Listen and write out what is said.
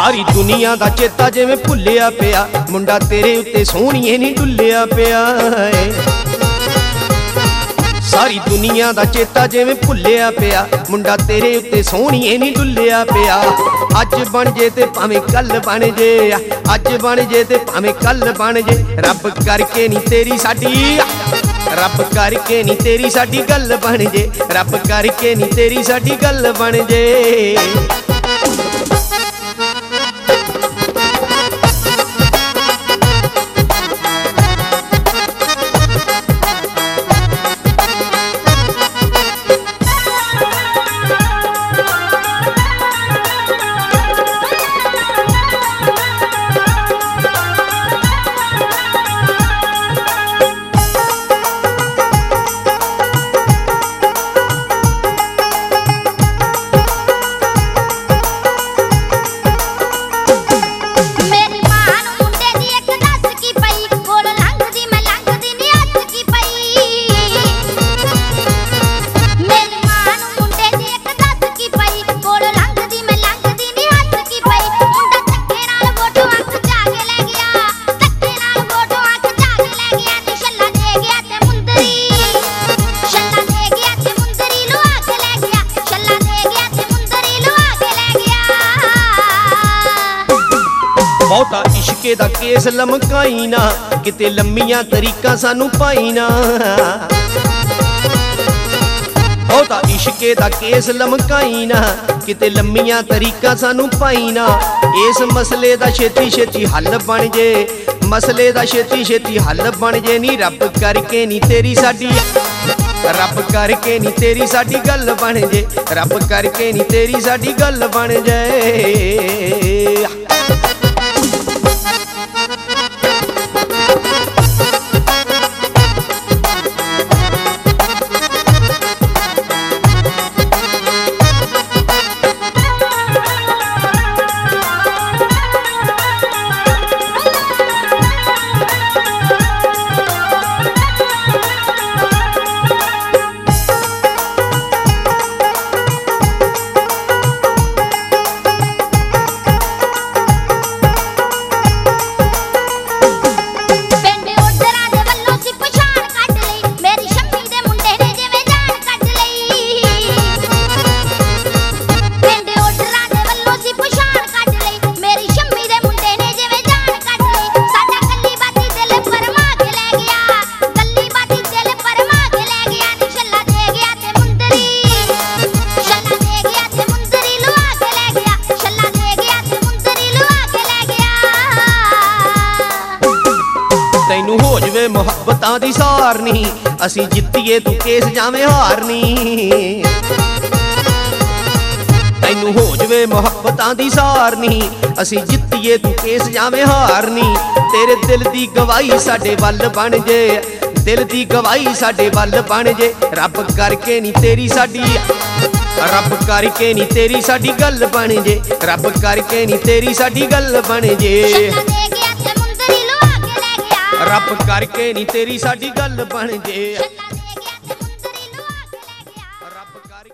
सारी दुनिया दा चेता जिवें भुल्लिया पिया, मुंडा तेरे उत्ते सोहणीए नी डुल्लिया पिया। सारी दुनिया दा चेता जिवें भुल्लिया पिया, मुंडा तेरे उत्ते सोहणीए नी डुल्लिया पिया। अज बन जे ते भावें कल बन जे, अज बन जे ते भावें कल बन जे, रब करके नी तेरी साडी, रब करके नी तेरी साडी गल बन जे, रब करके नी तेरी साडी गल बन जे। बहुता इश्के दा केस लमकाई ना, किते लम्मियां तरीका सानू पाई ना। बहुता इश्के दा केस लमकाई ना, किते लम्मियां तरीका सानू पाई ना। इस मसले दा छेती छेती हल बन जे, मसले दा छेती छेती हल बन जे नी, रब करके नी तेरी साडी, रब करके नी तेरी साडी गल बन जे, रब करके नी तेरी साडी गल बन जे। तैनू हो जवे मुहब्बतां दी सारनी, असी जित्तीए तू केस जावें हारनी। तैनू हो जवे मुहब्बतां दी सारनी, असी जित्तीए तू केस जावें हारनी। तेरे दिल दी गवाही साडे वल बन जे, दिल दी गवाही साडे वल बन जे, रब करके नी तेरी साडी, रब करके नी तेरी साडी गल बन जे, रब करके नी तेरी साडी गल बन जे। रब करके नी तेरी साडी गल बन जे।